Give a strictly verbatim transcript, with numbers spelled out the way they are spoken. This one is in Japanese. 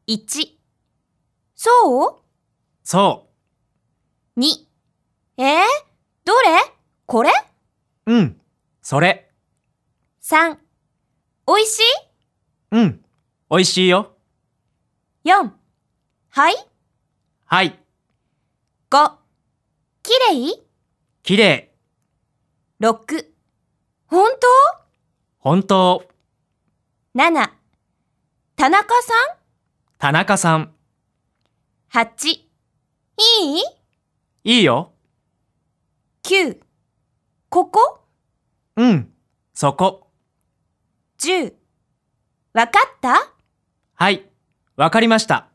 いち、そう？ そに、えー、どれ？これ？ う。うん、それ。 さん、おいしい？ うん、おいしいよ。 よん、はい？ はい、 ご、きれい？ きれい。 ろく、本当？ 本当。 なな、田中さん？ 田中さん。 はち、いい？ いいよ。 きゅう、ここ？ うん、そこ。 じゅう、わかった？ はい、わかりました。